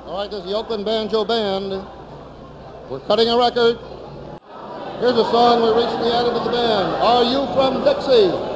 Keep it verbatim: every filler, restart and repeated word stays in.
All right, this is the Oakland Banjo Band. We're cutting a record. Here's a song we recently added to the band. Are You From Dixie?